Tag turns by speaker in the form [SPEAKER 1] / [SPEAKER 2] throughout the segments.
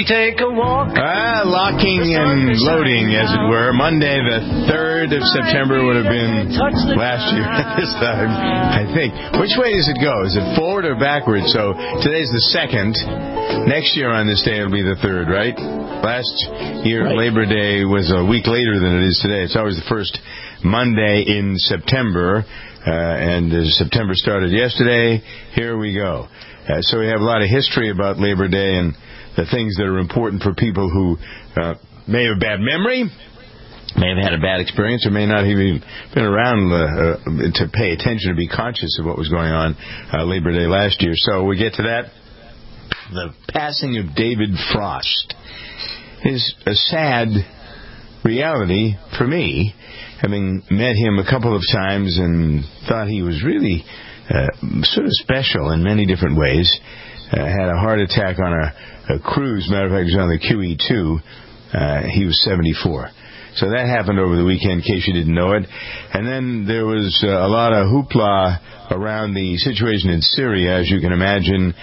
[SPEAKER 1] we take a walk?
[SPEAKER 2] Locking and loading, as it were. Monday, the 3rd of September would have been last year this time, I think. Which way does it go? Is it forward or backwards? So today's the 2nd. Next year on this day, it'll be the 3rd, right? Last year, right. Labor Day was a week later than it is today. It's always the first Monday in September. And September started yesterday. Here we go. So we have a lot of history about Labor Day and the things that are important for people who may have a bad memory, may have had a bad experience, or may not have even been around to pay attention, to be conscious of what was going on Labor Day last year. So we get to that. The passing of David Frost is a sad reality for me, having met him a couple of times and thought he was really sort of special in many different ways. Had a heart attack on a cruise. Matter of fact, he was on the QE2. He was 74. So that happened over the weekend, in case you didn't know it. And then there was a lot of hoopla around the situation in Syria, as you can imagine.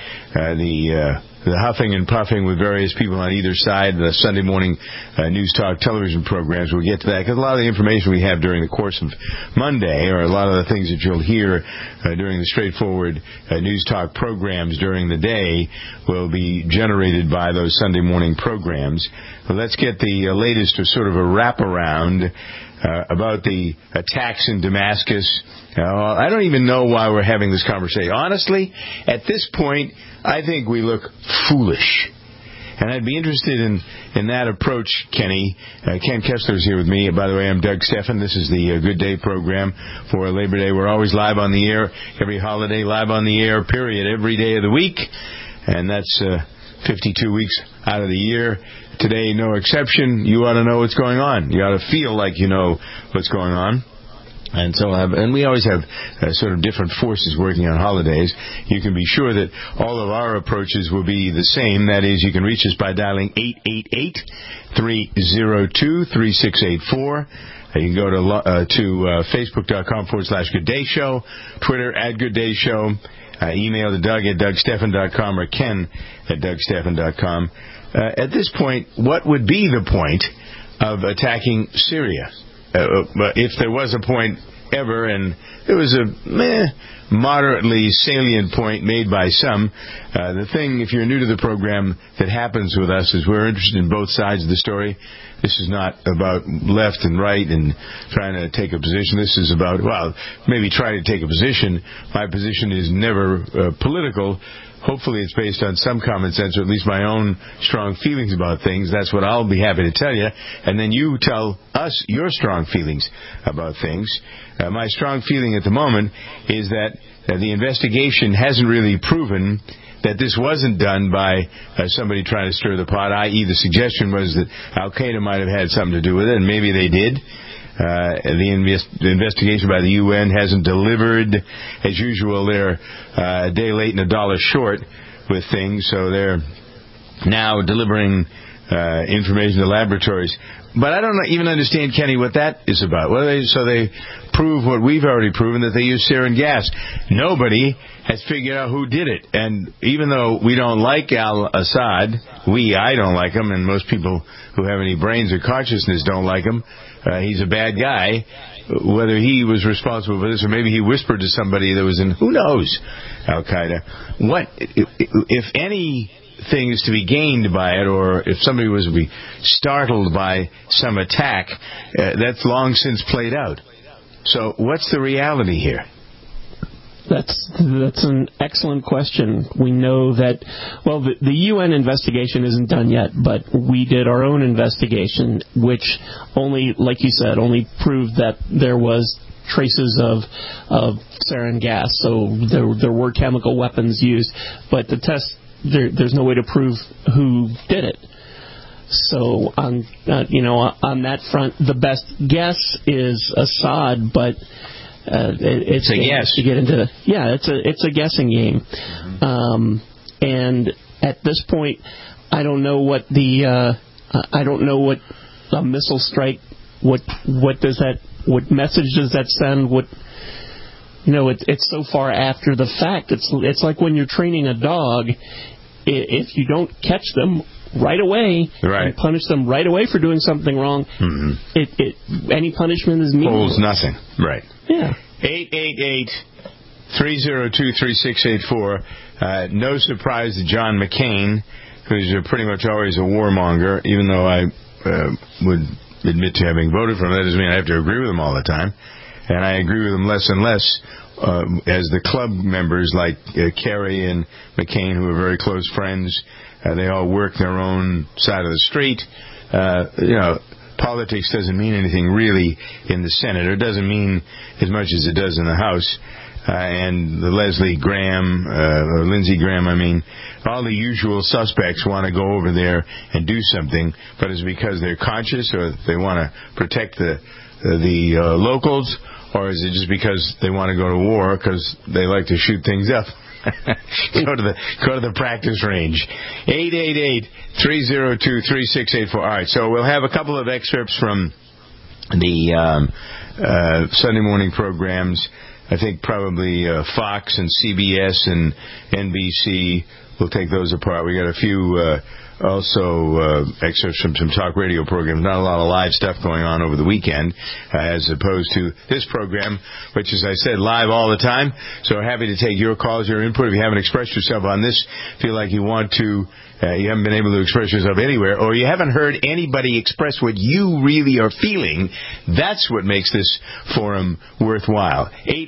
[SPEAKER 2] The huffing and puffing with various people on either side, the Sunday morning news talk television programs. We'll get to that, because a lot of the information we have during the course of Monday, or a lot of the things that you'll hear during the straightforward news talk programs during the day, will be generated by those Sunday morning programs. Well, let's get the latest, or sort of a wraparound about the attacks in Damascus. I don't even know why we're having this conversation. Honestly, at this point, I think we look foolish. And I'd be interested in that approach, Kenny. Ken Kessler's here with me. By the way, I'm Doug Stephan. This is the Good Day program for Labor Day. We're always live on the air. Every holiday, live on the air, period. Every day of the week. And that's 52 weeks out of the year. Today, no exception. You ought to know what's going on. You ought to feel like you know what's going on. And so, we always have sort of different forces working on holidays. You can be sure that all of our approaches will be the same. That is, you can reach us by dialing 888-302-3684. You can go to Facebook.com/Good Day Show, Twitter @Good Day Show, email to Doug at DougStephan.com or Ken at DougStephan.com. At this point, what would be the point of attacking Syria? If there was a point ever, and there was a moderately salient point made by some, the thing, if you're new to the program, that happens with us is we're interested in both sides of the story. This is not about left and right and trying to take a position. This is about, well, maybe try to take a position. My position is never political. Hopefully it's based on some common sense, or at least my own strong feelings about things. That's what I'll be happy to tell you. And then you tell us your strong feelings about things. My strong feeling at the moment is that the investigation hasn't really proven that this wasn't done by somebody trying to stir the pot, i.e. the suggestion was that Al-Qaeda might have had something to do with it, and maybe they did. The investigation by the UN hasn't delivered. As usual, they're a day late and a dollar short with things, so they're now delivering information to laboratories. But I don't even understand, Kenny, what that is about. So they prove what we've already proven, that they use sarin gas. Nobody has figured out who did it. And even though we don't like al-Assad, I don't like him, and most people who have any brains or consciousness don't like him. He's a bad guy. Whether he was responsible for this, or maybe he whispered to somebody that was in, who knows, Al-Qaeda. What, if anything is to be gained by it, or if somebody was to be startled by some attack, that's long since played out. So what's the reality here?
[SPEAKER 3] That's an excellent question. We know that, well, the UN investigation isn't done yet, but we did our own investigation, which only, like you said, only proved that there was traces of sarin gas. So there were chemical weapons used, but the test, there's no way to prove who did it. So on that front, the best guess is Assad, but it's a guess to get into. Yeah, it's a guessing game, and at this point, I don't know what a missile strike. What message does that send? It's so far after the fact. It's like when you're training a dog. If you don't catch them right away and punish them right away for doing something wrong, any punishment is meaningless.
[SPEAKER 2] Holds nothing. Right.
[SPEAKER 3] Yeah.
[SPEAKER 2] 888-302-3684. No surprise that John McCain, who's pretty much always a warmonger, even though I would admit to having voted for him, that doesn't mean I have to agree with him all the time. And I agree with him less and less as the club members like Kerry and McCain, who are very close friends, they all work their own side of the street. Politics doesn't mean anything really in the Senate, or it doesn't mean as much as it does in the House. And the Lindsey Graham, all the usual suspects want to go over there and do something, but it's because they're conscious or they want to protect the locals, or is it just because they want to go to war because they like to shoot things up? Go to the practice range. 888-302-3684. All right, so we'll have a couple of excerpts from the Sunday morning programs. I think probably Fox and CBS and NBC. We'll take those apart. We got a few also excerpts from some talk radio programs. Not a lot of live stuff going on over the weekend, as opposed to this program, which, as I said, live all the time. So we're happy to take your calls, your input. If you haven't expressed yourself on this, feel like you want to, you haven't been able to express yourself anywhere, or you haven't heard anybody express what you really are feeling, that's what makes this forum worthwhile.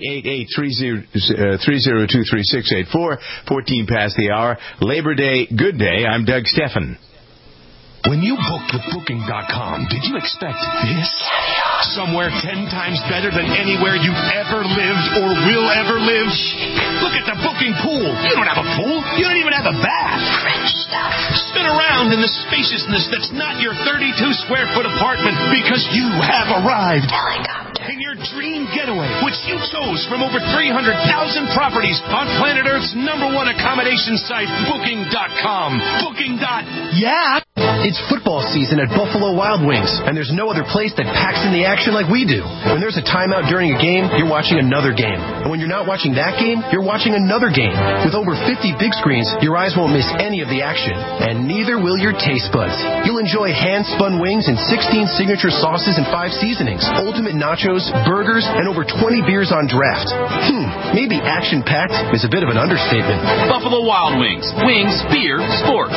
[SPEAKER 2] 888-302-3684, 14 past the hour. Labor Day, good day. I'm Doug Steffen.
[SPEAKER 1] When you booked with Booking.com, did you expect this? Somewhere 10 times better than anywhere you've ever lived or will ever live? Look at the booking pool. You don't have a pool. You don't even have a bath. French stuff. Spin around in the spaciousness that's not your 32-square-foot apartment because you have arrived. Helicopter. In your dream getaway, which you chose from over 300,000 properties on planet Earth's #1 accommodation site, Booking.com. Booking.yeah.
[SPEAKER 4] It's football season at Buffalo Wild Wings, and there's no other place that packs in the action like we do. When there's a timeout during a game, you're watching another game. And when you're not watching that game, you're watching another game. With over 50 big screens, your eyes won't miss any of the action, and neither will your taste buds. You'll enjoy hand-spun wings and 16 signature sauces and 5 seasonings, ultimate nachos, burgers, and over 20 beers on draft. Maybe action-packed is a bit of an understatement.
[SPEAKER 5] Buffalo Wild Wings. Wings, beer, sports.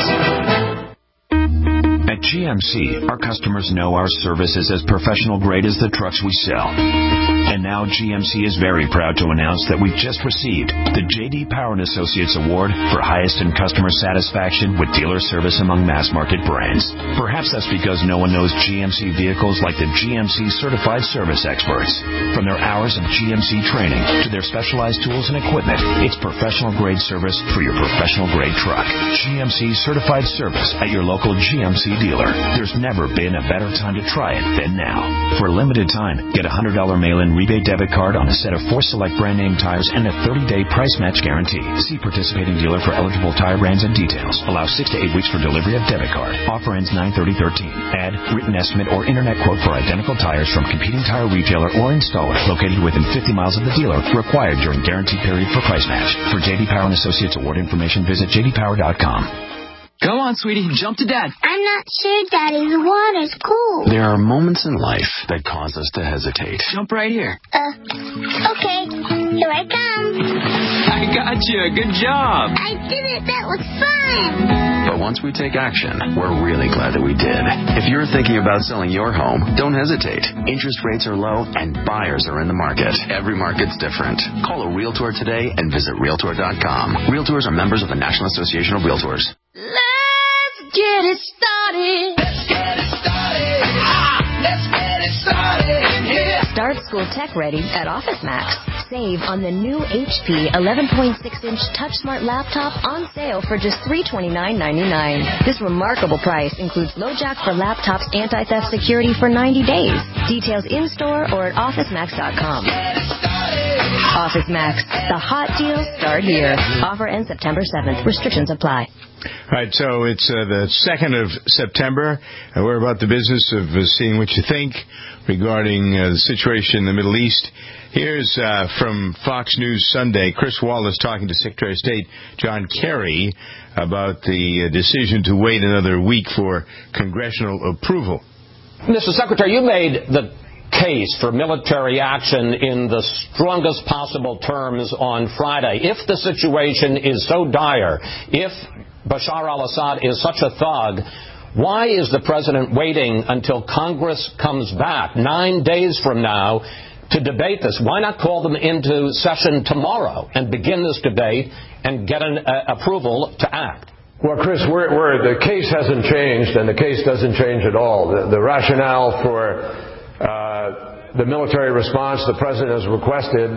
[SPEAKER 1] At GMC, our customers know our service is as professional grade as the trucks we sell. And now GMC is very proud to announce that we've just received the J.D. Power & Associates Award for highest in customer satisfaction with dealer service among mass market brands. Perhaps that's because no one knows GMC vehicles like the GMC Certified Service Experts. From their hours of GMC training to their specialized tools and equipment, it's professional grade service for your professional grade truck. GMC Certified Service at your local GMC dealer. There's never been a better time to try it than now. For a limited time, get a $100 mail-in rebate debit card on a set of 4 select brand name tires and a 30-day price match guarantee. See participating dealer for eligible tire brands and details. Allow 6 to 8 weeks for delivery of debit card. Offer ends 9/30/13. Add written estimate or internet quote for identical tires from competing tire retailer or installer located within 50 miles of the dealer. Required during guarantee period for price match. For J.D. Power & Associates Award information, visit jdpower.com.
[SPEAKER 5] Go on, sweetie. Jump to Dad.
[SPEAKER 6] I'm not sure, Daddy. The water's cool.
[SPEAKER 7] There are moments in life that cause us to hesitate.
[SPEAKER 5] Jump right here.
[SPEAKER 6] Okay. Here I come.
[SPEAKER 5] I got you. Good job.
[SPEAKER 6] I did it. That was fun.
[SPEAKER 7] But once we take action, we're really glad that we did. If you're thinking about selling your home, don't hesitate. Interest rates are low and buyers are in the market. Every market's different. Call a Realtor today and visit Realtor.com. Realtors are members of the National Association of Realtors.
[SPEAKER 6] Let's get it started.
[SPEAKER 8] Let's get it started. Let's get it started in here.
[SPEAKER 9] Start school tech ready at OfficeMax. Save on the new HP 11.6-inch TouchSmart laptop on sale for just $329.99. This remarkable price includes LoJack for laptops anti-theft security for 90 days. Details in-store or at OfficeMax.com.
[SPEAKER 8] Get it started.
[SPEAKER 9] Office Max. The hot deals start here. Offer ends September 7th. Restrictions apply.
[SPEAKER 2] All right, so it's the 2nd of September, and we're about the business of seeing what you think regarding the situation in the Middle East. Here's from Fox News Sunday, Chris Wallace talking to Secretary of State John Kerry about the decision to wait another week for congressional approval.
[SPEAKER 10] Mr. Secretary, you made the case for military action in the strongest possible terms on Friday. If the situation is so dire, if Bashar al-Assad is such a thug, why is the president waiting until Congress comes back 9 days from now to debate this? Why not call them into session tomorrow and begin this debate and get an approval to act?
[SPEAKER 11] Well, Chris, the case hasn't changed, and the case doesn't change at all. The rationale for the military response the president has requested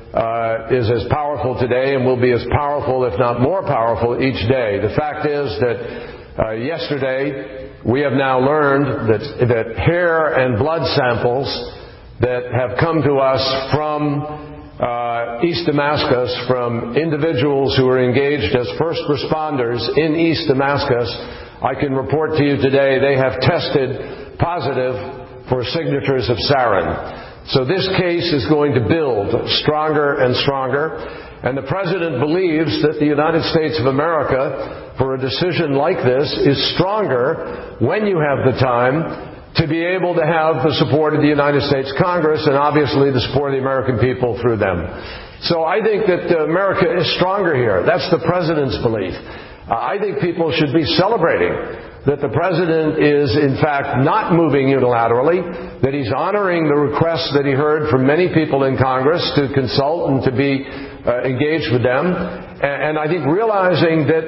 [SPEAKER 11] is as powerful today and will be as powerful, if not more powerful, each day. The fact is that yesterday we have now learned that hair and blood samples that have come to us from East Damascus, from individuals who are engaged as first responders in East Damascus, I can report to you today they have tested positive for signatures of sarin. So this case is going to build stronger and stronger, and the president believes that the United States of America, for a decision like this, is stronger when you have the time to be able to have the support of the United States Congress and obviously the support of the American people through them. So I think that America is stronger here. That's the president's belief. I think people should be celebrating that the president is, in fact, not moving unilaterally, that he's honoring the requests that he heard from many people in Congress to consult and to be engaged with them. And I think realizing that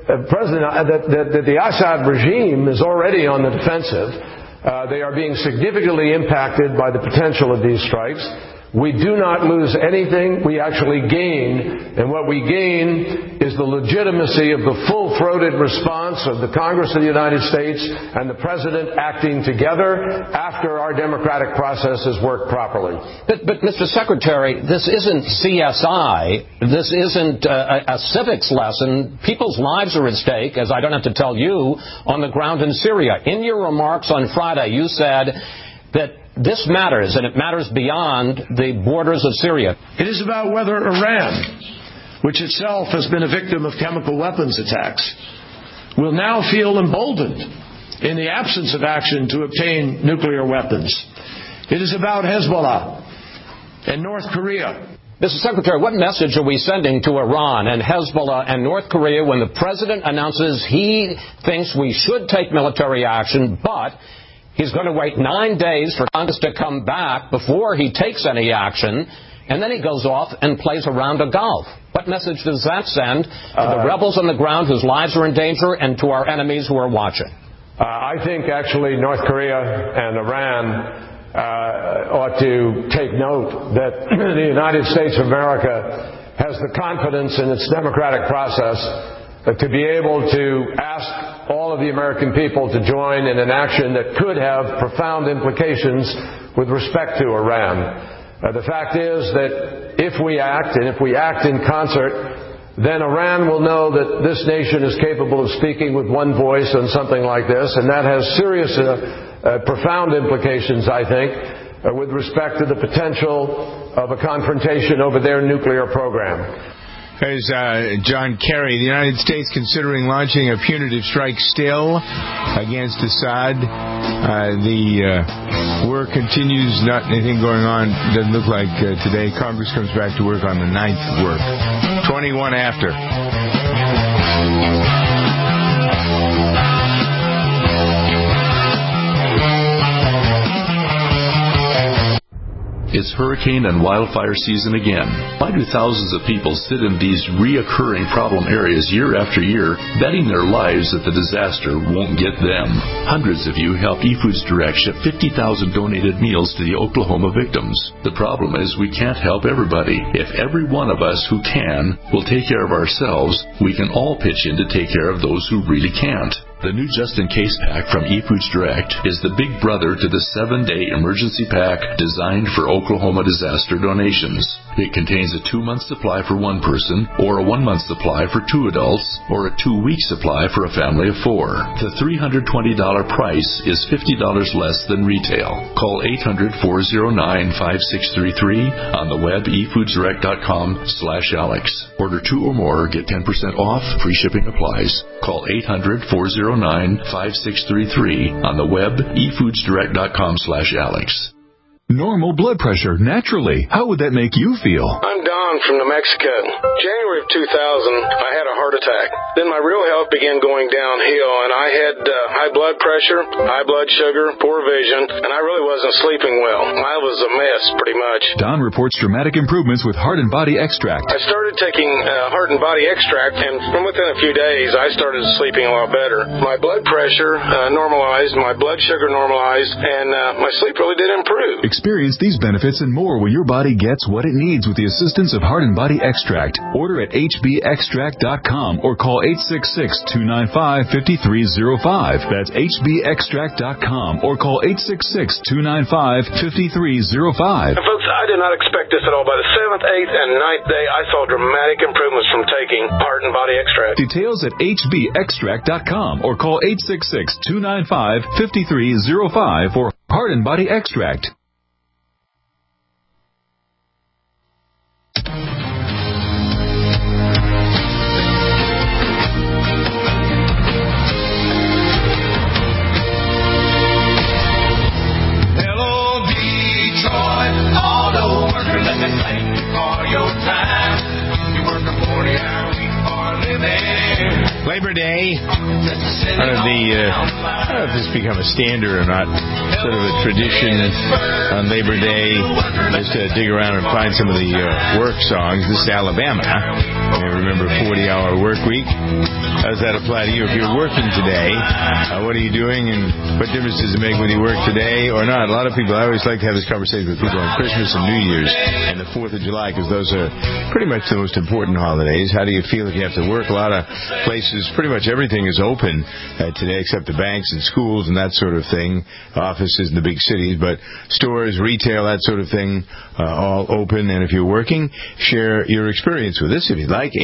[SPEAKER 11] that the Assad regime is already on the defensive. They are being significantly impacted by the potential of these strikes. We do not lose anything. We actually gain. And what we gain is the legitimacy of the full-throated response of the Congress of the United States and the President acting together after our democratic process has worked properly.
[SPEAKER 10] But Mr. Secretary, this isn't CSI. This isn't a civics lesson. People's lives are at stake, as I don't have to tell you, on the ground in Syria. In your remarks on Friday, you said that this matters, and it matters beyond the borders of Syria.
[SPEAKER 12] It is about whether Iran, which itself has been a victim of chemical weapons attacks, will now feel emboldened in the absence of action to obtain nuclear weapons. It is about Hezbollah and North Korea.
[SPEAKER 10] Mr. Secretary, what message are we sending to Iran and Hezbollah and North Korea when the president announces he thinks we should take military action, but he's going to wait 9 days for Congress to come back before he takes any action, and then he goes off and plays a round of golf? What message does that send to the rebels on the ground whose lives are in danger and to our enemies who are watching?
[SPEAKER 11] I think actually North Korea and Iran ought to take note that the United States of America has the confidence in its democratic process to be able to ask all of the American people to join in an action that could have profound implications with respect to Iran. The fact is that if we act, and if we act in concert, then Iran will know that this nation is capable of speaking with one voice on something like this, and that has serious, profound implications, I think, with respect to the potential of a confrontation over their nuclear program.
[SPEAKER 2] There's John Kerry. The United States considering launching a punitive strike still against Assad. The work continues. Not anything going on. Doesn't look like today. Congress comes back to work on the 9th work. 21 after.
[SPEAKER 13] It's hurricane and wildfire season again. Why do thousands of people sit in these reoccurring problem areas year after year, betting their lives that the disaster won't get them? Hundreds of you helped eFoods Direct ship 50,000 donated meals to the Oklahoma victims. The problem is we can't help everybody. If every one of us who can will take care of ourselves, we can all pitch in to take care of those who really can't. The new just-in-case pack from eFoods Direct is the big brother to the 7-day emergency pack designed for Oklahoma disaster donations. It contains a 2-month supply for one person, or a 1-month supply for 2 adults, or a 2-week supply for a family of 4. The $320 price is $50 less than retail. Call 800-409-5633 on the web efoodsdirect.com/Alex. Order 2 or more, get 10% off, free shipping applies. Call 800-409-5633 on the web efoodsdirect.com/Alex.
[SPEAKER 14] Normal blood pressure, naturally. How would that make you feel?
[SPEAKER 15] I'm Don from New Mexico. January of 2000, I had a heart attack. Then my real health began going downhill, and I had high blood pressure, high blood sugar, poor vision, and I really wasn't sleeping well. I was a mess, pretty much.
[SPEAKER 14] Don reports dramatic improvements with Heart and Body Extract.
[SPEAKER 15] I started taking Heart and Body Extract, and from within a few days, I started sleeping a lot better. My blood pressure normalized, my blood sugar normalized, and my sleep really did improve.
[SPEAKER 14] Experience these benefits and more when your body gets what it needs with the assistance of Heart and Body Extract. Order at hbextract.com or call 866-295-5305. That's hbextract.com or call 866-295-5305.
[SPEAKER 15] And folks, I did not expect this at all. By the 7th, 8th, and 9th day, I saw dramatic improvements from taking Heart and Body Extract.
[SPEAKER 14] Details at hbextract.com or call 866-295-5305 for Heart and Body Extract.
[SPEAKER 2] Labor Day, part of the, I don't know if this has become a standard or not, sort of a tradition on Labor Day, just to dig around and find some of the work songs. This is Alabama. You remember 40-hour work week? How does that apply to you? If you're working today, what are you doing and what difference does it make whether you work today or not? A lot of people, I always like to have this conversation with people on Christmas and New Year's and the 4th of July because those are pretty much the most important holidays. How do you feel if you have to work? A lot of places, pretty much everything is open today except the banks and schools and that sort of thing, offices in the big cities, but stores, retail, that sort of thing, all open. And if you're working, share your experience with us if you'd like.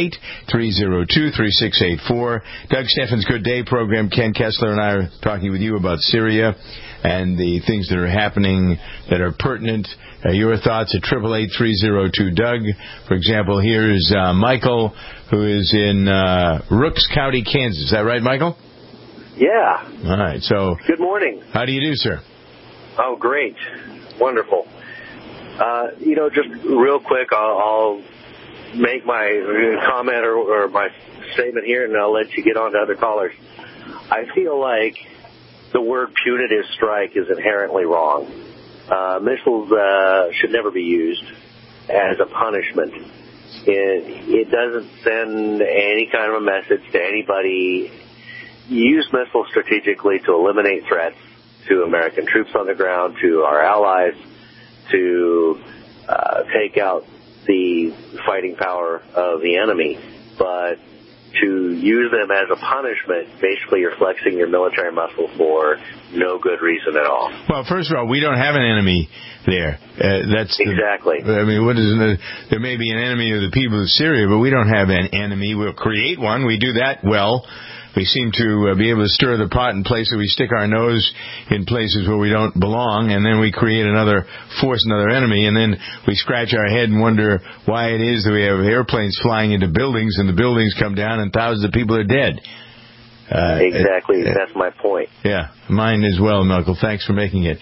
[SPEAKER 2] 888-302-3684. Doug Steffens' Good Day program. Ken Kessler and I are talking with you about Syria and the things that are happening that are pertinent. Your thoughts at 888-302-DOUG. For example, here's Michael, who is in Rooks County, Kansas. Is that right, Michael?
[SPEAKER 16] Yeah.
[SPEAKER 2] All right. So,
[SPEAKER 16] good morning.
[SPEAKER 2] How do you do, sir?
[SPEAKER 16] Oh, great. Wonderful. Just real quick, I'll make my comment or my statement here, and I'll let you get on to other callers. I feel like the word punitive strike is inherently wrong. Missiles should never be used as a punishment. It doesn't send any kind of a message to anybody. Use missiles strategically to eliminate threats to American troops on the ground, to our allies, to take out the fighting power of the enemy. But to use them as a punishment, basically you're flexing your military muscle for no good reason at all.
[SPEAKER 2] Well, first of all, we don't have an enemy there. That's
[SPEAKER 16] exactly.
[SPEAKER 2] There may be an enemy of the people of Syria, but we don't have an enemy. We'll create one. We do that well. We seem to be able to stir the pot in places. We stick our nose in places where we don't belong, and then we create another enemy, and then we scratch our head and wonder why it is that we have airplanes flying into buildings, and the buildings come down and thousands of people are dead.
[SPEAKER 16] Exactly. That's my point.
[SPEAKER 2] Yeah, mine as well, Michael. Thanks for making it.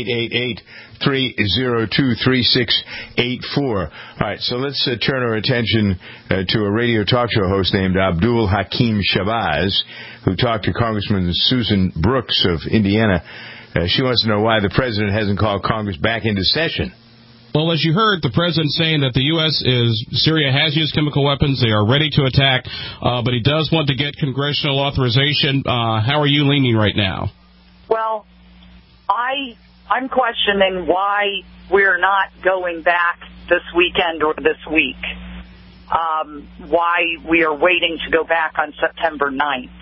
[SPEAKER 2] 888-302-3684. All right, so let's turn our attention to a radio talk show host named Abdul Hakim Shabazz, who talked to Congressman Susan Brooks of Indiana. She wants to know why the president hasn't called Congress back into session.
[SPEAKER 17] Well, as you heard, the president saying that Syria has used chemical weapons. They are ready to attack, but he does want to get congressional authorization. How are you leaning right now?
[SPEAKER 18] Well, I'm questioning why we're not going back this weekend or this week, why we are waiting to go back on September 9th.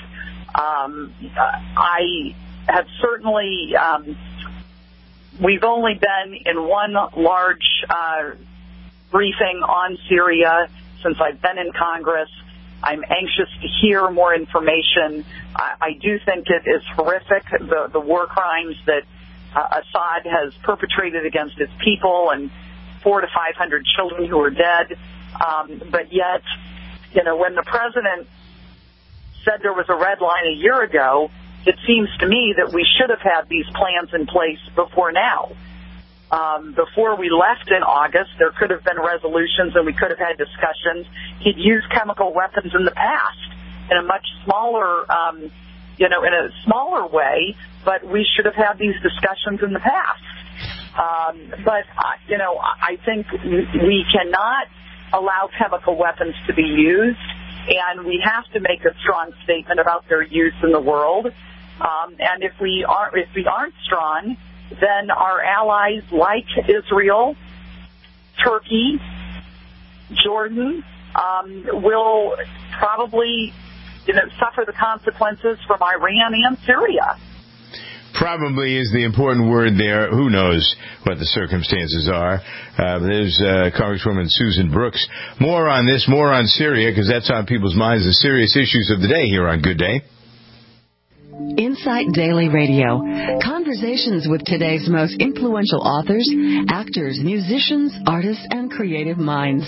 [SPEAKER 18] I have certainly, we've only been in one large briefing on Syria since I've been in Congress. I'm anxious to hear more information. I do think it is horrific, the war crimes that Assad has perpetrated against his people, and 400 to 500 children who are dead. But yet, when the president said there was a red line a year ago, it seems to me that we should have had these plans in place before now. Before we left in August, there could have been resolutions and we could have had discussions. He'd used chemical weapons in the past in a much smaller, in a smaller way, but we should have had these discussions in the past. But I think we cannot allow chemical weapons to be used, and we have to make a strong statement about their use in the world. And if we aren't strong, then our allies like Israel, Turkey, Jordan will probably suffer the consequences from Iran and Syria.
[SPEAKER 2] Probably is the important word there. Who knows what the circumstances are. There's Congresswoman Susan Brooks. More on this, more on Syria, because that's on people's minds, the serious issues of the day here on Good Day.
[SPEAKER 19] Insight Daily Radio. Conversations with today's most influential authors, actors, musicians, artists, and creative minds.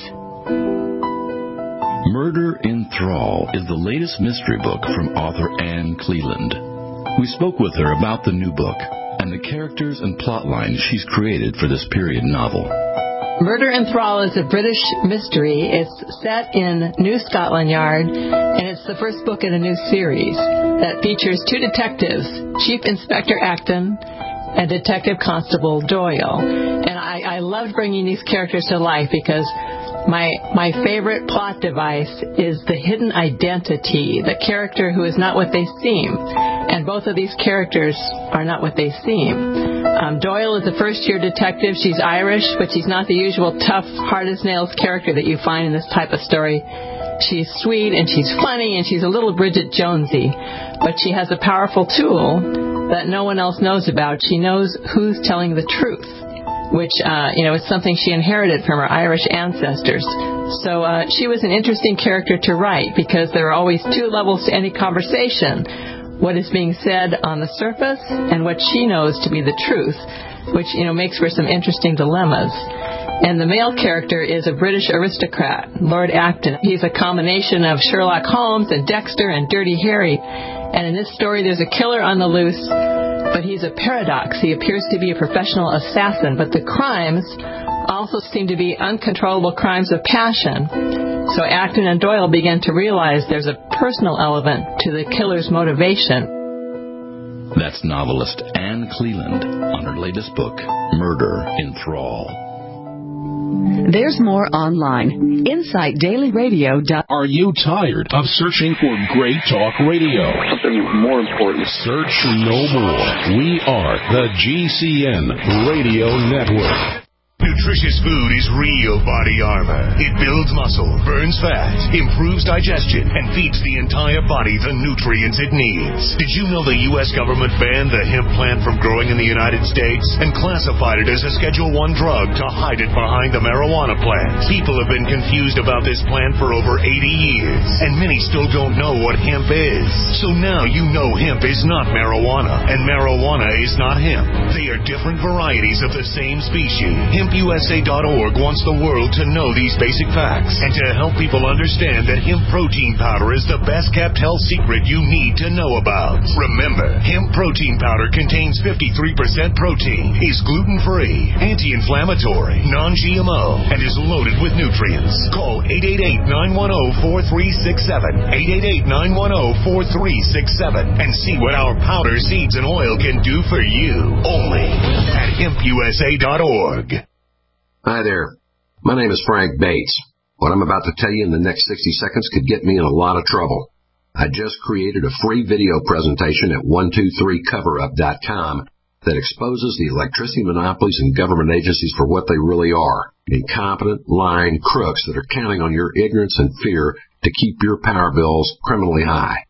[SPEAKER 20] Murder in Thrall is the latest mystery book from author Anne Cleland. We spoke with her about the new book and the characters and plot lines she's created for this period novel.
[SPEAKER 21] Murder in Thrall is a British mystery. It's set in New Scotland Yard, and it's the first book in a new series that features two detectives, Chief Inspector Acton and Detective Constable Doyle. And I loved bringing these characters to life because my favorite plot device is the hidden identity, the character who is not what they seem. And both of these characters are not what they seem. Doyle is a first-year detective. She's Irish, but she's not the usual tough, hard-as-nails character that you find in this type of story. She's sweet, and she's funny, and she's a little Bridget Jonesy. But she has a powerful tool that no one else knows about. She knows who's telling the truth, which, is something she inherited from her Irish ancestors. So she was an interesting character to write because there are always two levels to any conversation. What is being said on the surface and what she knows to be the truth, which, makes for some interesting dilemmas. And the male character is a British aristocrat, Lord Acton. He's a combination of Sherlock Holmes and Dexter and Dirty Harry. And in this story, there's a killer on the loose, but he's a paradox. He appears to be a professional assassin, but the crimes also seem to be uncontrollable crimes of passion. So Acton and Doyle begin to realize there's a personal element to the killer's motivation.
[SPEAKER 20] That's novelist Anne Cleland on her latest book, Murder in Thrall.
[SPEAKER 19] There's more online. InsightDailyRadio.
[SPEAKER 22] Are you tired of searching for great talk radio?
[SPEAKER 23] Something more important.
[SPEAKER 22] Search no more. We are the GCN Radio Network.
[SPEAKER 24] Nutritious food is real body armor. It builds muscle, burns fat, improves digestion, and feeds the entire body the nutrients it needs. Did you know the U.S. government banned the hemp plant from growing in the United States and classified it as a Schedule I drug to hide it behind the marijuana plant? People have been confused about this plant for over 80 years, and many still don't know what hemp is. So now you know hemp is not marijuana, and marijuana is not hemp. They are different varieties of the same species. HempUSA.org wants the world to know these basic facts and to help people understand that hemp protein powder is the best kept health secret you need to know about. Remember, hemp protein powder contains 53% protein, is gluten-free, anti-inflammatory, non-GMO, and is loaded with nutrients. Call 888-910-4367, 888-910-4367, and see what our powder, seeds, and oil can do for you. Only at HempUSA.org.
[SPEAKER 25] Hi there. My name is Frank Bates. What I'm about to tell you in the next 60 seconds could get me in a lot of trouble. I just created a free video presentation at 123coverup.com that exposes the electricity monopolies and government agencies for what they really are. Incompetent, lying crooks that are counting on your ignorance and fear to keep your power bills criminally high.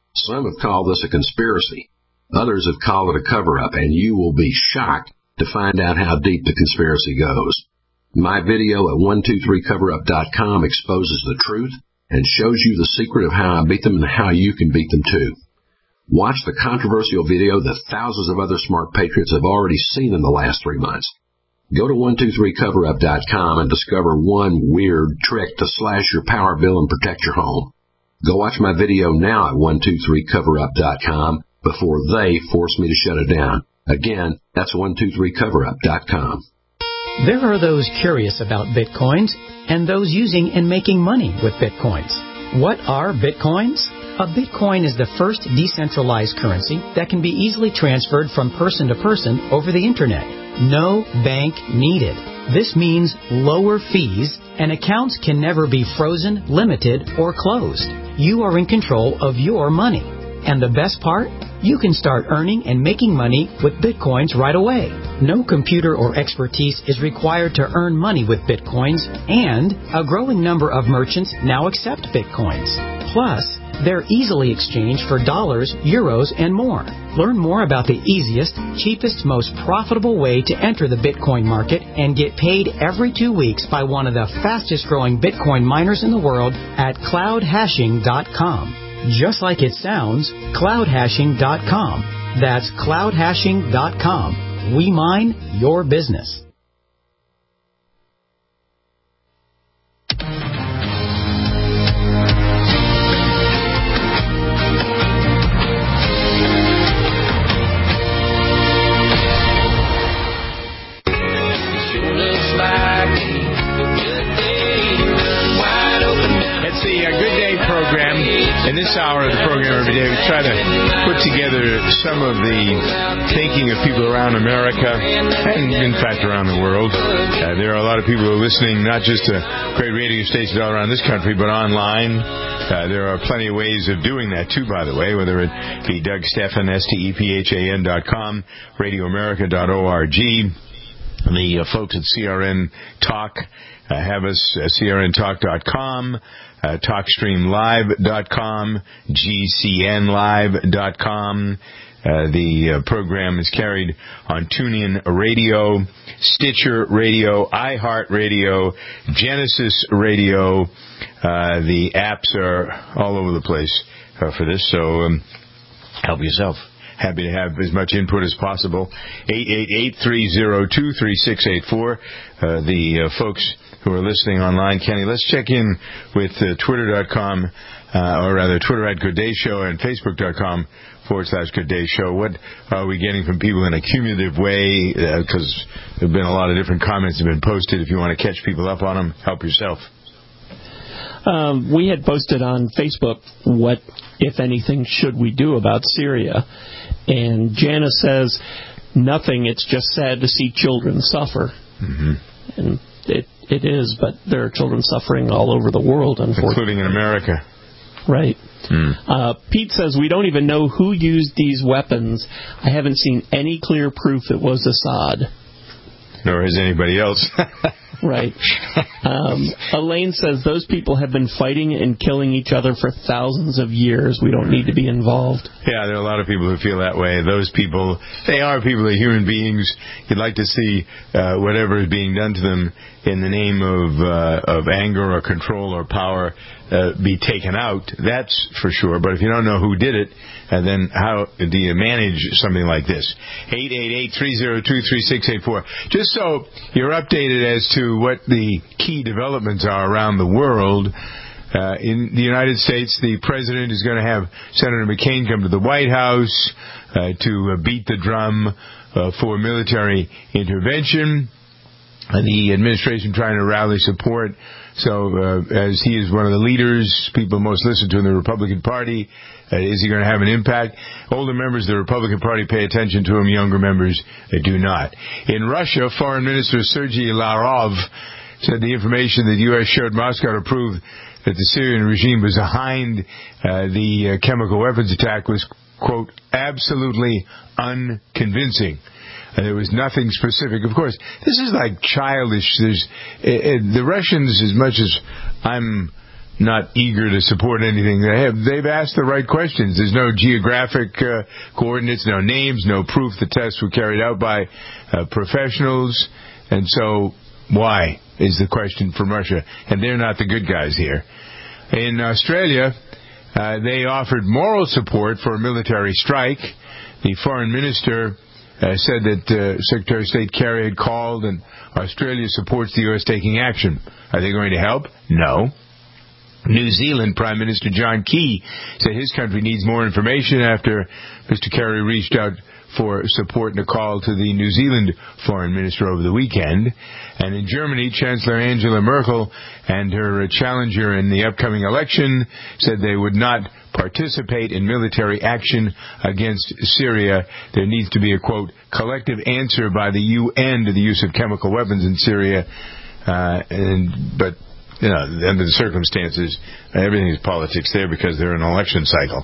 [SPEAKER 25] Some have called this a conspiracy. Others have called it a cover-up, and you will be shocked to find out how deep the conspiracy goes. My video at 123coverup.com exposes the truth and shows you the secret of how I beat them and how you can beat them too. Watch the controversial video that thousands of other smart patriots have already seen in the last 3 months. Go to 123coverup.com and discover one weird trick to slash your power bill and protect your home. Go watch my video now at 123coverup.com before they force me to shut it down. Again, that's 123coverup.com.
[SPEAKER 1] There are those curious about Bitcoins and those using and making money with Bitcoins. What are Bitcoins? A Bitcoin is the first decentralized currency that can be easily transferred from person to person over the Internet. No bank needed. This means lower fees, and accounts can never be frozen, limited, or closed. You are in control of your money. And the best part? You can start earning and making money with Bitcoins right away. No computer or expertise is required to earn money with Bitcoins, and a growing number of merchants now accept Bitcoins. Plus, they're easily exchanged for dollars, euros, and more. Learn more about the easiest, cheapest, most profitable way to enter the Bitcoin market and get paid every 2 weeks by one of the fastest growing Bitcoin miners in the world at cloudhashing.com. Just like it sounds, cloudhashing.com. That's cloudhashing.com. We mine your business.
[SPEAKER 2] In this hour of the program every day, we try to put together some of the thinking of people around America and, in fact, around the world. There are a lot of people who are listening, not just to great radio stations all around this country, but online. There are plenty of ways of doing that, too, by the way, whether it be Doug Stephan, STEPHAN.com, RadioAmerica.org, the folks at CRN Talk have us at CRNTalk.com, TalkStreamLive.com, GCNLive.com. The program is carried on TuneIn Radio, Stitcher Radio, iHeartRadio, Genesis Radio. The apps are all over the place for this, so help yourself. Happy to have as much input as possible. 888-302-3684. The folks who are listening online, Kenny, let's check in with Twitter.com, or rather Twitter at Good Day Show and Facebook.com/Good Day Show. What are we getting from people in a cumulative way? Because there have been a lot of different comments that have been posted. If you want to catch people up on them, help yourself.
[SPEAKER 3] We had posted on Facebook, what, if anything, should we do about Syria? And Janice says, nothing, it's just sad to see children suffer. Mm-hmm. And it is, but there are children suffering all over the world, unfortunately.
[SPEAKER 2] Including in America.
[SPEAKER 3] Right. Pete says, we don't even know who used these weapons. I haven't seen any clear proof it was Assad.
[SPEAKER 2] Nor has anybody else.
[SPEAKER 3] Right. Elaine says, those people have been fighting and killing each other for thousands of years. We don't need to be involved.
[SPEAKER 2] Yeah, there are a lot of people who feel that way. Those people, they are people, they're human beings. You'd like to see whatever is being done to them in the name of anger or control or power be taken out. That's for sure. But if you don't know who did it, then how do you manage something like this? 888-302-3684. Just so you're updated as to what the key developments are around the world. In the United States, the president is going to have Senator McCain come to the White House to beat the drum for military intervention. The administration trying to rally support. So as he is one of the leaders, people most listen to in the Republican Party, is he going to have an impact? Older members of the Republican Party pay attention to him. Younger members do not. In Russia, Foreign Minister Sergei Lavrov said the information that the U.S. showed Moscow to prove that the Syrian regime was behind the chemical weapons attack was, quote, absolutely unconvincing. There was nothing specific. Of course, this is like childish. The Russians, as much as I'm not eager to support anything they have. They've asked the right questions. There's no geographic coordinates, no names, no proof the tests were carried out by professionals. And so why is the question from Russia? And they're not the good guys here. In Australia, they offered moral support for a military strike. The foreign minister said that Secretary of State Kerry had called and Australia supports the U.S. taking action. Are they going to help? No. New Zealand Prime Minister John Key said his country needs more information after Mr. Kerry reached out for support in a call to the New Zealand foreign minister over the weekend. And in Germany, Chancellor Angela Merkel and her challenger in the upcoming election said they would not participate in military action against Syria. There needs to be a, quote, collective answer by the UN to the use of chemical weapons in Syria. But under the circumstances, everything is politics there because they're in an election cycle.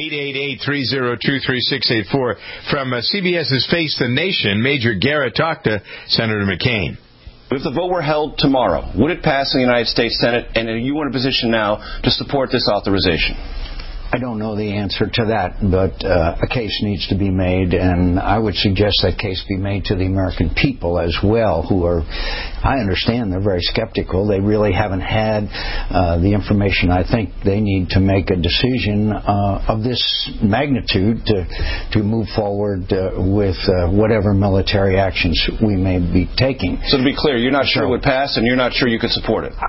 [SPEAKER 2] 888-302-3684. From CBS's Face the Nation, Major Garrett talked to Senator McCain.
[SPEAKER 4] If the vote were held tomorrow, would it pass in the United States Senate, and are you in a position now to support this authorization?
[SPEAKER 5] I don't know the answer to that, but a case needs to be made, and I would suggest that case be made to the American people as well, who are, I understand, they're very skeptical. They really haven't had the information I think they need to make a decision of this magnitude to move forward with whatever military actions we may be taking.
[SPEAKER 4] So to be clear, you're not sure it would pass, and you're not sure you could support it?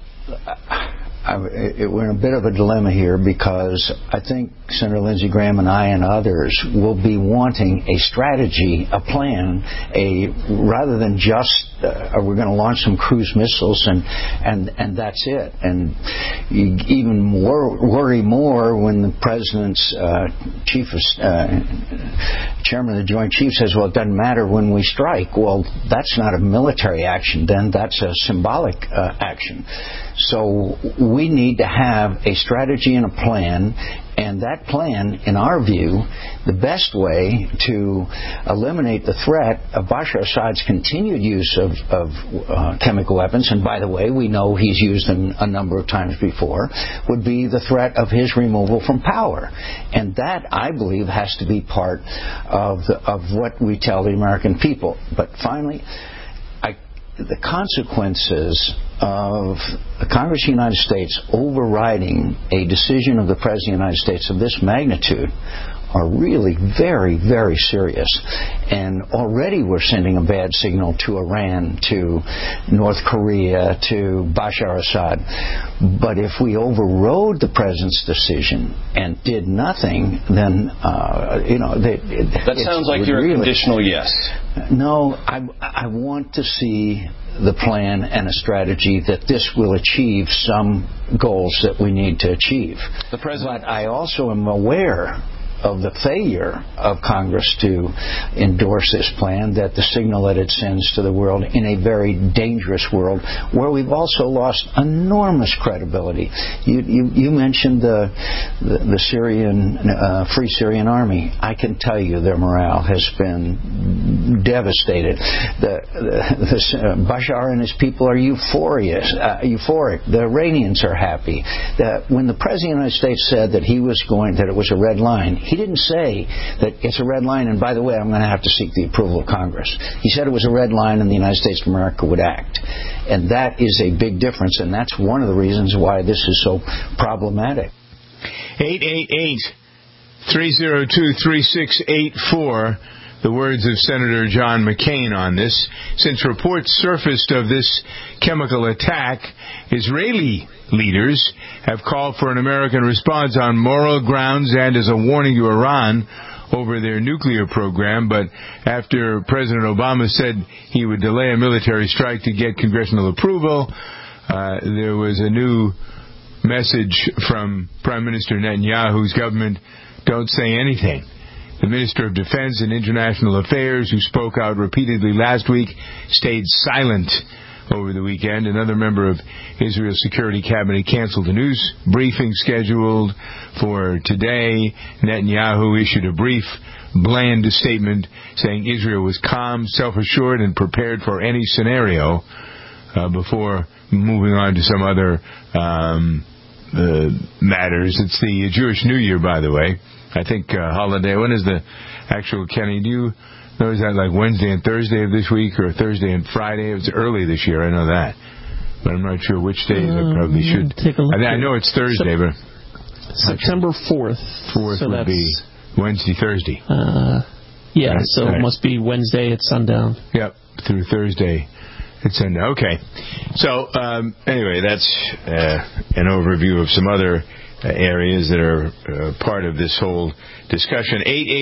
[SPEAKER 5] We're in a bit of a dilemma here because I think Senator Lindsey Graham and I and others will be wanting a strategy, a plan, rather than just we're going to launch some cruise missiles and that's it. And you even worry more when the president's chairman of the Joint Chiefs says, well, it doesn't matter when we strike. Well, that's not a military action then, that's a symbolic action. So we need to have a strategy and a plan, and that plan, in our view, the best way to eliminate the threat of Bashar Assad's continued use of chemical weapons, and by the way, we know he's used them a number of times before, would be the threat of his removal from power. And that, I believe, has to be part of what we tell the American people. But finally, the consequences of the Congress of the United States overriding a decision of the President of the United States of this magnitude are really very, very serious. And already we're sending a bad signal to Iran, to North Korea, to Bashar Assad. But if we overrode the President's decision and did nothing, then,
[SPEAKER 4] that sounds like you're a conditional yes.
[SPEAKER 5] No, I want to see the plan and a strategy that this will achieve some goals that we need to achieve. But I also am aware of the failure of Congress to endorse this plan, that the signal that it sends to the world in a very dangerous world where we've also lost enormous credibility. You mentioned the Syrian Free Syrian Army. I can tell you their morale has been devastated. Bashar and his people are euphoric. The Iranians are happy. When the President of the United States said that it was a red line, he didn't say that it's a red line, and by the way, I'm going to have to seek the approval of Congress. He said it was a red line and the United States of America would act. And that is a big difference, and that's one of the reasons why this is so problematic.
[SPEAKER 2] 888-302-3684. The words of Senator John McCain on this. Since reports surfaced of this chemical attack, Israeli leaders have called for an American response on moral grounds and as a warning to Iran over their nuclear program. But after President Obama said he would delay a military strike to get congressional approval, there was a new message from Prime Minister Netanyahu's government: don't say anything. The Minister of Defense and International Affairs, who spoke out repeatedly last week, stayed silent over the weekend. Another member of Israel's Security Cabinet canceled a news briefing scheduled for today. Netanyahu issued a brief, bland statement saying Israel was calm, self-assured, and prepared for any scenario before moving on to some other matters. It's the Jewish New Year, by the way. I think holiday. When is the actual, Kenny? Do you know, is that like Wednesday and Thursday of this week or Thursday and Friday? It's early this year, I know that. But I'm not sure which days. I probably should.
[SPEAKER 3] Take a look.
[SPEAKER 2] I know it's Thursday, but...
[SPEAKER 3] September 4th.
[SPEAKER 2] 4th would be Wednesday, Thursday.
[SPEAKER 3] Yeah,
[SPEAKER 2] right,
[SPEAKER 3] so it must be Wednesday at sundown.
[SPEAKER 2] Yep, through Thursday at sundown. Okay. So, anyway, that's an overview of some other areas that are part of this whole discussion.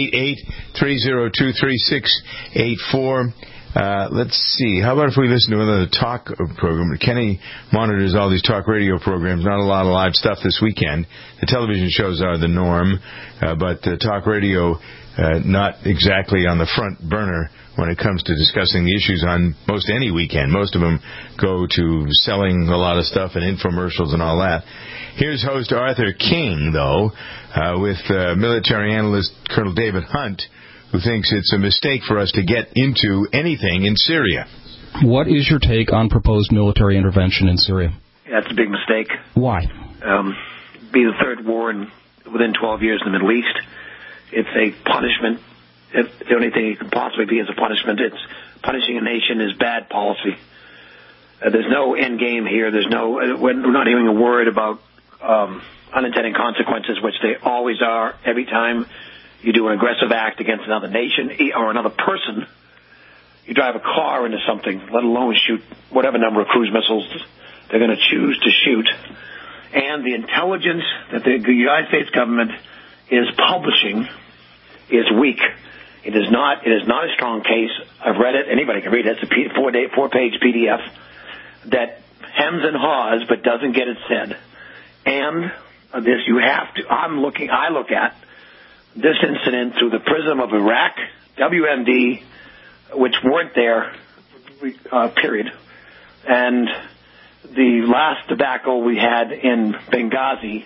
[SPEAKER 2] 888-302-3684. Let's see. How about if we listen to another talk program? Kenny monitors all these talk radio programs. Not a lot of live stuff this weekend. The television shows are the norm, but talk radio not exactly on the front burner when it comes to discussing the issues on most any weekend. Most of them go to selling a lot of stuff and infomercials and all that. Here's host Arthur King, though, with military analyst Colonel David Hunt, who thinks it's a mistake for us to get into anything in Syria.
[SPEAKER 6] What is your take on proposed military intervention in Syria?
[SPEAKER 7] That's a big mistake.
[SPEAKER 6] Why?
[SPEAKER 7] Be the third war within 12 years in the Middle East. It's a punishment. The only thing it can possibly be is a punishment. It's punishing a nation is bad policy. There's no end game here. We're not hearing a word about unintended consequences, which they always are every time you do an aggressive act against another nation or another person. You drive a car into something, let alone shoot whatever number of cruise missiles they're going to choose to shoot. And the intelligence that the United States government is publishing is weak. It is not a strong case. I've read it. Anybody can read it. It's a 4-page PDF that hems and haws but doesn't get it said. And this I look at this incident through the prism of Iraq, WMD, which weren't there, period, and the last debacle we had in Benghazi,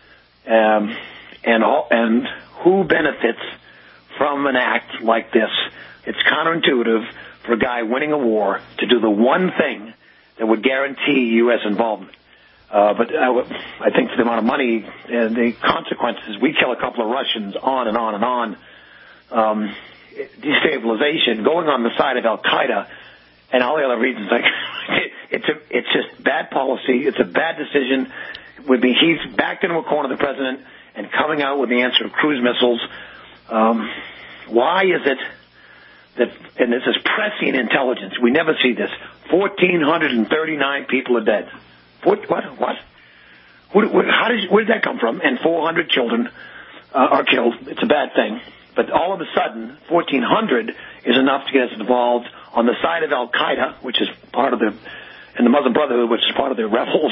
[SPEAKER 7] and who benefits from an act like this. It's counterintuitive for a guy winning a war to do the one thing that would guarantee U.S. involvement. But I think for the amount of money and the consequences, we kill a couple of Russians on and on and on. Destabilization, going on the side of Al-Qaeda, and all the other reasons. It's just bad policy. It's a bad decision. He's backed into a corner, the president, and coming out with the answer of cruise missiles. Why is it that, and this is prescient intelligence, we never see this, 1,439 people are dead. What? Where did that come from? And 400 children are killed. It's a bad thing. But all of a sudden, 1,400 is enough to get us involved on the side of Al-Qaeda, which is part of and the Muslim Brotherhood, which is part of their rebels.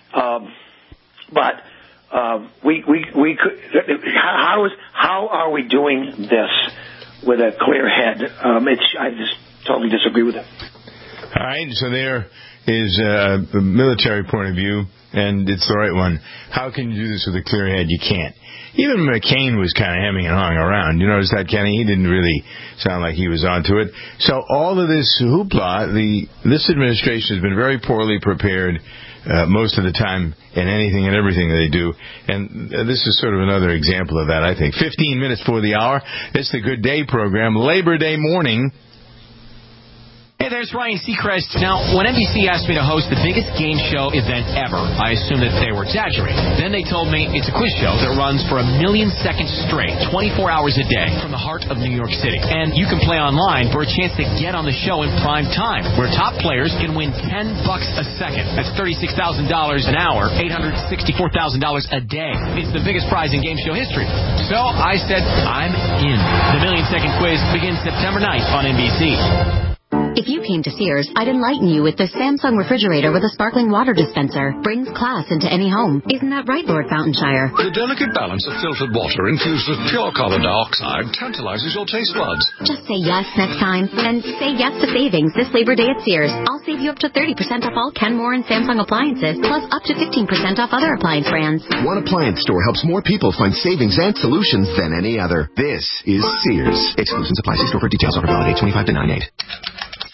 [SPEAKER 7] We could. How are we doing this with a clear head? I just totally disagree with it.
[SPEAKER 2] All right, so there is a military point of view, and it's the right one. How can you do this with a clear head? You can't. Even McCain was kind of hemming and hawing around. You notice that, Kenny? He didn't really sound like he was onto it. So all of this hoopla, this administration has been very poorly prepared most of the time in anything and everything that they do. And this is sort of another example of that, I think. 15 minutes for the hour. It's the Good Day program, Labor Day morning.
[SPEAKER 8] Hey, there's Ryan Seacrest. Now, when NBC asked me to host the biggest game show event ever, I assumed that they were exaggerating. Then they told me it's a quiz show that runs for 1 million seconds straight, 24 hours a day, from the heart of New York City. And you can play online for a chance to get on the show in prime time, where top players can win $10 a second. That's $36,000 an hour, $864,000 a day. It's the biggest prize in game show history. So I said, I'm in. The 1 million second quiz begins September 9th on NBC.
[SPEAKER 9] If you came to Sears, I'd enlighten you with the Samsung refrigerator with a sparkling water dispenser. Brings class into any home. Isn't that right, Lord Fountainshire?
[SPEAKER 23] The delicate balance of filtered water infused with pure carbon dioxide tantalizes your taste buds.
[SPEAKER 9] Just say yes next time. And say yes to savings this Labor Day at Sears. I'll save you up to 30% off all Kenmore and Samsung appliances, plus up to 15% off other appliance brands.
[SPEAKER 26] One appliance store helps more people find savings and solutions than any other. This is Sears. Exclusions apply. See store for details. Offer valid 8/25 to 9/8.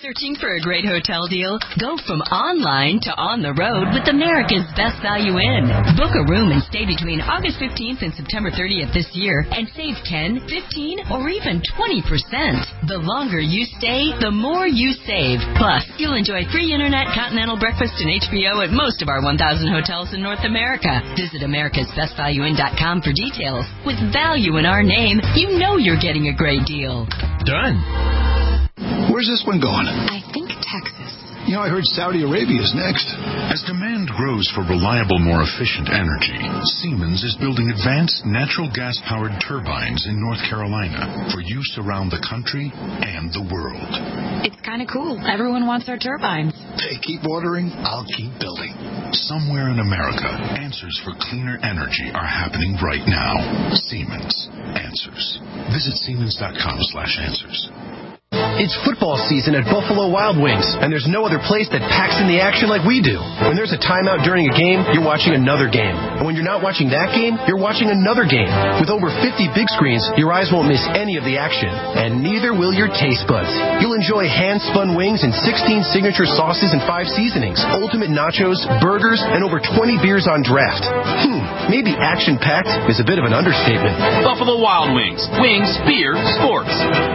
[SPEAKER 19] Searching for a great hotel deal? Go from online to on the road with America's Best Value Inn. Book a room and stay between August 15th and September 30th this year and save 10, 15, or even 20%. The longer you stay, the more you save. Plus, you'll enjoy free internet, continental breakfast, and HBO at most of our 1,000 hotels in North America. Visit americasbestvalueinn.com for details. With value in our name, you know you're getting a great deal.
[SPEAKER 10] Done. Where's this one going?
[SPEAKER 11] I think Texas.
[SPEAKER 10] I heard Saudi Arabia is next.
[SPEAKER 24] As demand grows for reliable, more efficient energy, Siemens is building advanced natural gas-powered turbines in North Carolina for use around the country and the world.
[SPEAKER 11] It's kind of cool. Everyone wants our turbines.
[SPEAKER 10] Hey, keep ordering, I'll keep building.
[SPEAKER 24] Somewhere in America, answers for cleaner energy are happening right now. Siemens. Answers. Visit Siemens.com/answers.
[SPEAKER 12] It's football season at Buffalo Wild Wings, and there's no other place that packs in the action like we do. When there's a timeout during a game, you're watching another game. And when you're not watching that game, you're watching another game. With over 50 big screens, your eyes won't miss any of the action, and neither will your taste buds. You'll enjoy hand-spun wings and 16 signature sauces and 5 seasonings, ultimate nachos, burgers, and over 20 beers on draft. Maybe action-packed is a bit of an understatement.
[SPEAKER 13] Buffalo Wild Wings. Wings, beer, sports.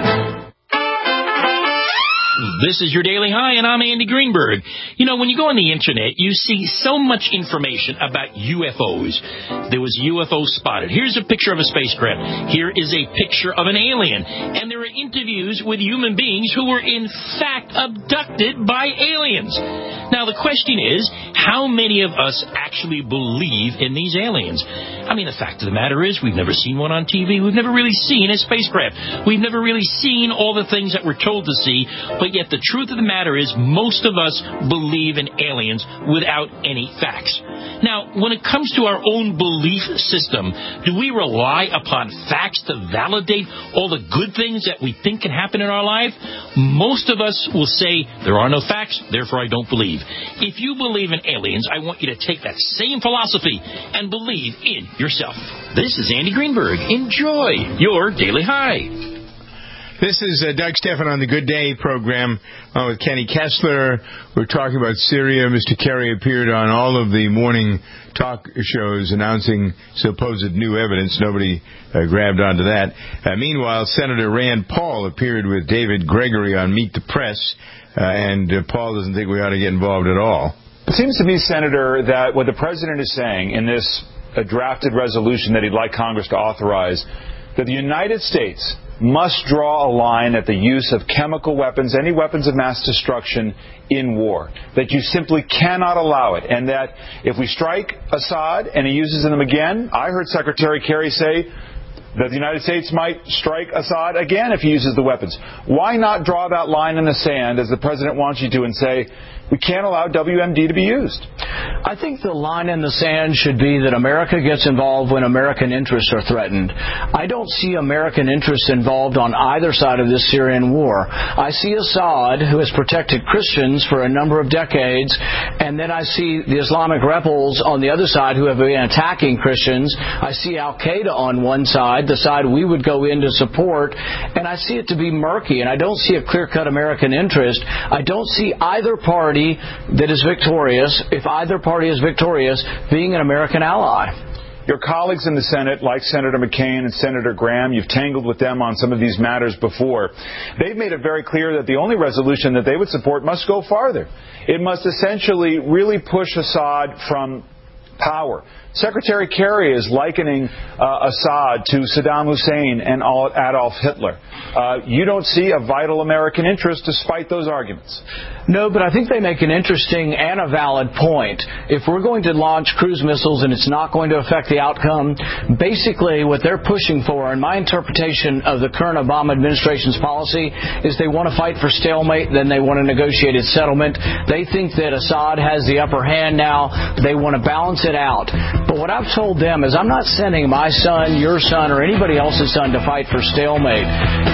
[SPEAKER 13] This is your Daily High, and I'm Andy Greenberg. When you go on the Internet, you see so much information about UFOs. There was UFO spotted. Here's a picture of a spacecraft. Here is a picture of an alien. And there are interviews with human beings who were, in fact, abducted by aliens. Now, the question is, how many of us actually believe in these aliens? I mean, the fact of the matter is, we've never seen one on TV. We've never really seen a spacecraft. We've never really seen all the things that we're told to see, but yet the truth of the matter is most of us believe in aliens without any facts. Now, when it comes to our own belief system, do we rely upon facts to validate all the good things that we think can happen in our life? Most of us will say, there are no facts, therefore I don't believe. If you believe in aliens, I want you to take that same philosophy and believe in yourself. This is Andy Greenberg. Enjoy your Daily High.
[SPEAKER 2] This is Doug Stephan on the Good Day program with Kenny Kessler. We're talking about Syria. Mr. Kerry appeared on all of the morning talk shows announcing supposed new evidence. Nobody grabbed onto that. Meanwhile, Senator Rand Paul appeared with David Gregory on Meet the Press, and Paul doesn't think we ought to get involved at all.
[SPEAKER 14] It seems to me, Senator, that what the President is saying in this drafted resolution that he'd like Congress to authorize, that the United States must draw a line at the use of chemical weapons, any weapons of mass destruction in war. That you simply cannot allow it. And that if we strike Assad and he uses them again, I heard Secretary Kerry say that the United States might strike Assad again if he uses the weapons. Why not draw that line in the sand, as the President wants you to, and say, we can't allow WMD to be used?
[SPEAKER 5] I think the line in the sand should be that America gets involved when American interests are threatened. I don't see American interests involved on either side of this Syrian war. I see Assad, who has protected Christians for a number of decades, and then I see the Islamic rebels on the other side who have been attacking Christians. I see Al-Qaeda on one side, the side we would go in to support, and I see it to be murky, and I don't see a clear-cut American interest. I don't see either party that is victorious, if either party is victorious, being an American ally.
[SPEAKER 14] Your colleagues in the Senate, like Senator McCain and Senator Graham, you've tangled with them on some of these matters before. They've made it very clear that the only resolution that they would support must go farther. It must essentially really push Assad from power. Secretary Kerry is likening Assad to Saddam Hussein and Adolf Hitler. You don't see a vital American interest despite those arguments.
[SPEAKER 5] No, but I think they make an interesting and a valid point. If we're going to launch cruise missiles and it's not going to affect the outcome, basically what they're pushing for, and my interpretation of the current Obama administration's policy, is they want to fight for stalemate, then they want a negotiated settlement. They think that Assad has the upper hand now. They want to balance it out. But what I've told them is I'm not sending my son, your son, or anybody else's son to fight for stalemate.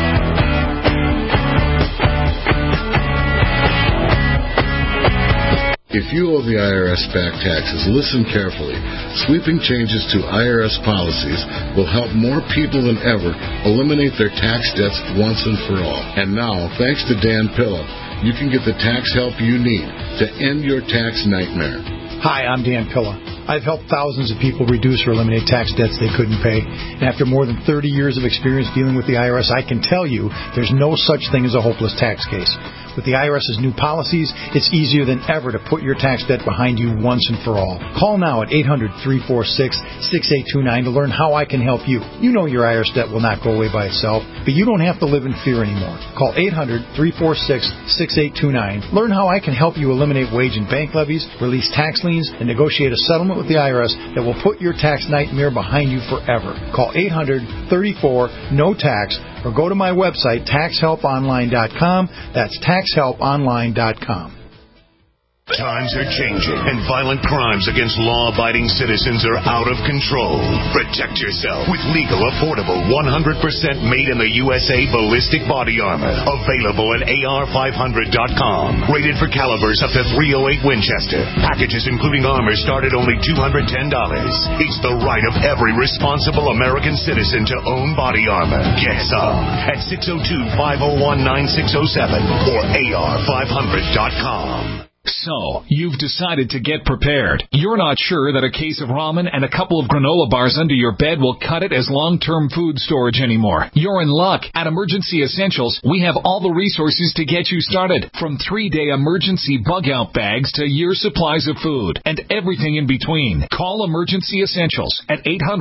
[SPEAKER 15] If you owe the IRS back taxes, listen carefully. Sweeping changes to IRS policies will help more people than ever eliminate their tax debts once and for all. And now, thanks to Dan Pilla, you can get the tax help you need to end your tax nightmare.
[SPEAKER 16] Hi, I'm Dan Pilla. I've helped thousands of people reduce or eliminate tax debts they couldn't pay. And after more than 30 years of experience dealing with the IRS, I can tell you there's no such thing as a hopeless tax case. With the IRS's new policies, it's easier than ever to put your tax debt behind you once and for all. Call now at 800-346-6829 to learn how I can help you. You know your IRS debt will not go away by itself, but you don't have to live in fear anymore. Call 800-346-6829. Learn how I can help you eliminate wage and bank levies, release tax liens, and negotiate a settlement with the IRS that will put your tax nightmare behind you forever. Call 800-34-NO-TAX or go to my website, taxhelponline.com. That's taxhelponline.com.
[SPEAKER 24] Times are changing, and violent crimes against law-abiding citizens are out of control. Protect yourself with legal, affordable, 100% made-in-the-USA ballistic body armor. Available at AR500.com. Rated for calibers up to .308 Winchester. Packages including armor start at only $210. It's the right of every responsible American citizen to own body armor. Get some at 602-501-9607 or AR500.com.
[SPEAKER 17] So, you've decided to get prepared. You're not sure that a case of ramen and a couple of granola bars under your bed will cut it as long-term food storage anymore. You're in luck. At Emergency Essentials, we have all the resources to get you started. From 3-day emergency bug-out bags to year supplies of food and everything in between. Call Emergency Essentials at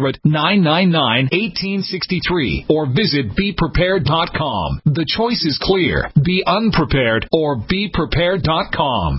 [SPEAKER 17] 800-999-1863 or visit BePrepared.com. The choice is clear. Be unprepared or BePrepared.com.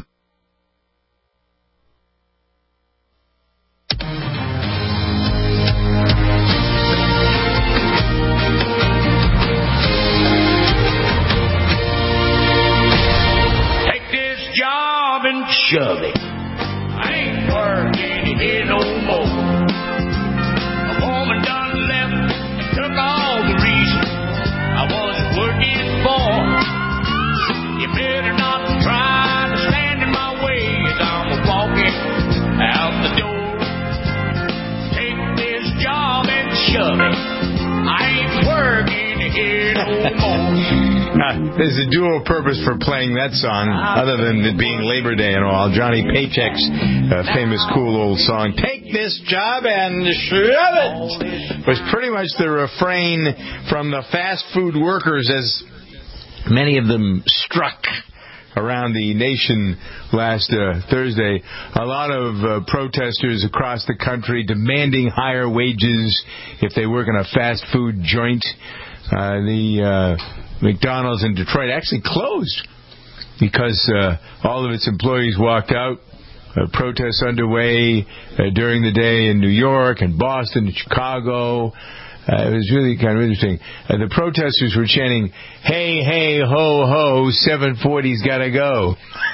[SPEAKER 13] And shove it. I ain't working here no more. A woman done left and took all the reason I was working for. You better not try to stand in my way as I'm walking out the door. Take this job and shove it. I ain't working here no more.
[SPEAKER 2] There's a dual purpose for playing that song, other than it being Labor Day and all. Johnny Paycheck's famous cool old song, "Take this job and shove it," was pretty much the refrain from the fast food workers as many of them struck around the nation last Thursday. A lot of protesters across the country demanding higher wages if they work in a fast food joint. The McDonald's in Detroit actually closed because all of its employees walked out. Protests underway during the day in New York and Boston and Chicago. It was really kind of interesting. The protesters were chanting, "Hey, hey, ho, ho, 740's gotta go."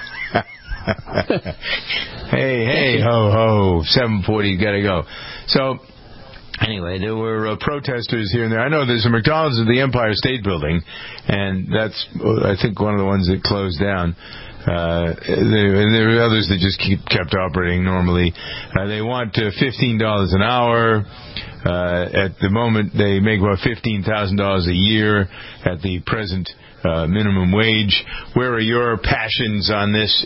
[SPEAKER 2] Hey, hey, ho, ho, 740's gotta go. So, anyway, there were protesters here and there. I know there's a McDonald's at the Empire State Building, and that's, I think, one of the ones that closed down. There were others that just kept operating normally. They want $15 an hour. At the moment, they make about $15,000 a year at the present minimum wage. Where are your passions on this?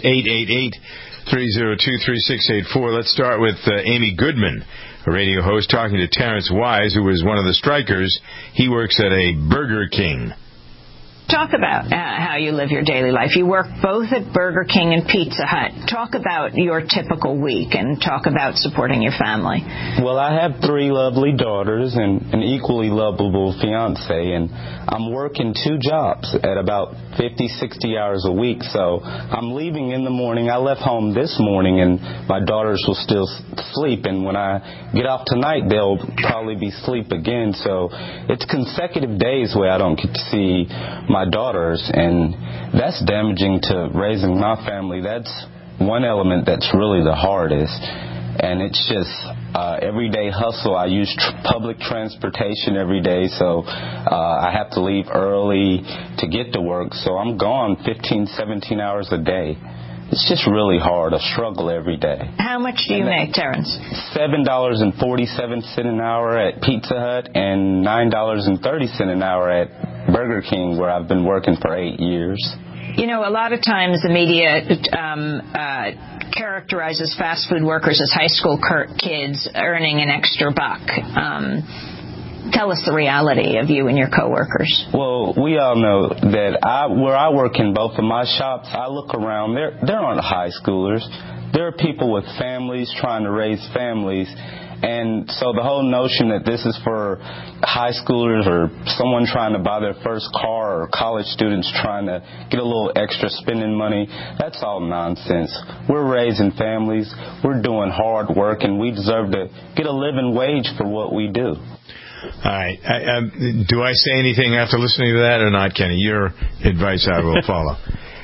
[SPEAKER 2] 888-302-3684. Let's start with Amy Goodman, a radio host, talking to Terrence Wise, who was one of the strikers. He works at a Burger King.
[SPEAKER 18] Talk about how you live your daily life. You work both at Burger King and Pizza Hut. Talk about your typical week and talk about supporting your family.
[SPEAKER 20] Well, I have 3 lovely daughters and an equally lovable fiance, and I'm working 2 jobs at about 50, 60 hours a week. So I'm leaving in the morning. I left home this morning, and my daughters will still sleep. And when I get off tonight, they'll probably be asleep again. So it's consecutive days where I don't get to see my daughters, and that's damaging to raising my family. That's one element that's really the hardest, and it's just everyday hustle. I use public transportation every day, so I have to leave early to get to work, so I'm gone 15, 17 hours a day. It's just really hard, a struggle every day.
[SPEAKER 18] How much do you make, Terrence?
[SPEAKER 20] $7.47 an hour at Pizza Hut and $9.30 an hour at Burger King, where I've been working for 8 years.
[SPEAKER 18] A lot of times the media characterizes fast food workers as high school kids earning an extra buck. Tell us the reality of you and your coworkers.
[SPEAKER 20] Well, we all know that where I work in both of my shops, I look around, there aren't high schoolers. There are people with families trying to raise families. And so the whole notion that this is for high schoolers or someone trying to buy their first car or college students trying to get a little extra spending money, that's all nonsense. We're raising families, we're doing hard work, and we deserve to get a living wage for what we do.
[SPEAKER 2] All right. Do I say anything after listening to that or not, Kenny? Your advice I will follow.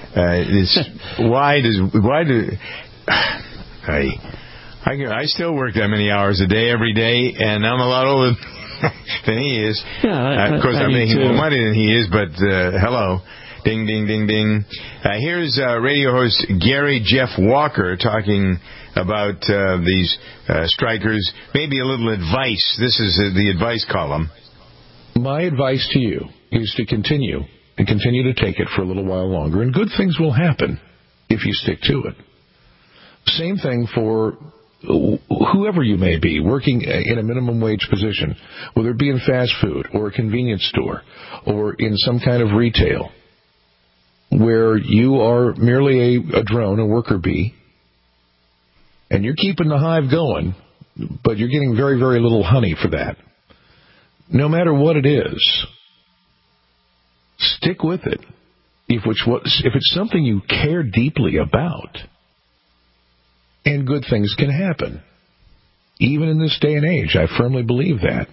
[SPEAKER 2] I still work that many hours a day, every day, and I'm a lot older than he is.
[SPEAKER 1] Yeah,
[SPEAKER 2] of course, I'm making more money than he is, but hello. Ding, ding, ding, ding. Here's radio host Gary Jeff Walker talking about these strikers. Maybe a little advice. This is the advice column.
[SPEAKER 1] My advice to you is to continue to take it for a little while longer, and good things will happen if you stick to it. Same thing for whoever you may be, working in a minimum wage position, whether it be in fast food or a convenience store or in some kind of retail, where you are merely a drone, a worker bee, and you're keeping the hive going, but you're getting very, very little honey for that. No matter what it is, stick with it. If it's something you care deeply about, and good things can happen. Even in this day and age, I firmly believe that.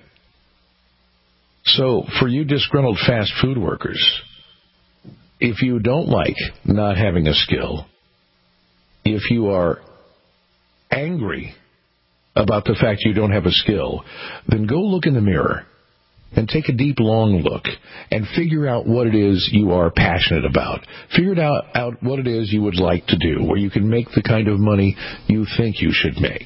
[SPEAKER 1] So, for you disgruntled fast food workers, if you don't like not having a skill, if you are angry about the fact you don't have a skill, then go look in the mirror and take a deep, long look and figure out what it is you are passionate about. Figure out what it is you would like to do, where you can make the kind of money you think you should make.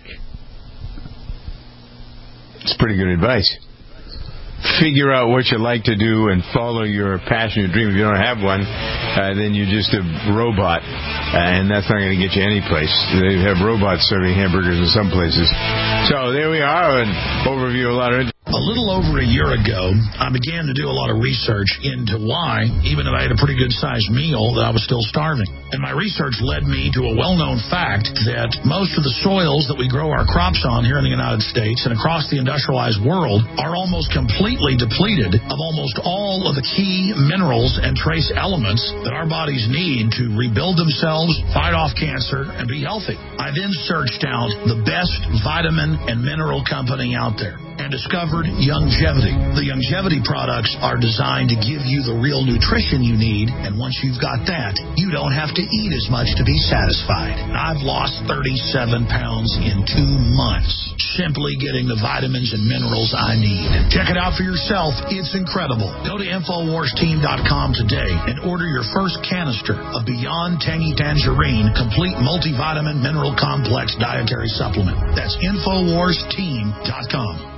[SPEAKER 2] It's pretty good advice. Figure out what you like to do and follow your passion, your dream. If you don't have one, then you're just a robot, and that's not going to get you any place. They have robots serving hamburgers in some places. So there we are, an overview of a lot of...
[SPEAKER 3] A little over a year ago, I began to do a lot of research into why, even if I had a pretty good-sized meal, that I was still starving. And my research led me to a well-known fact that most of the soils that we grow our crops on here in the United States and across the industrialized world are almost completely depleted of almost all of the key minerals and trace elements that our bodies need to rebuild themselves, fight off cancer, and be healthy. I then searched out the best vitamin and mineral company out there and discovered Youngevity. The Youngevity products are designed to give you the real nutrition you need, and once you've got that, you don't have to eat as much to be satisfied. I've lost 37 pounds in 2 months, simply getting the vitamins and minerals I need. Check it out for yourself. It's incredible. Go to InfoWarsTeam.com today and order your first canister of Beyond Tangy Tangerine Complete Multivitamin Mineral Complex Dietary Supplement. That's InfoWarsTeam.com.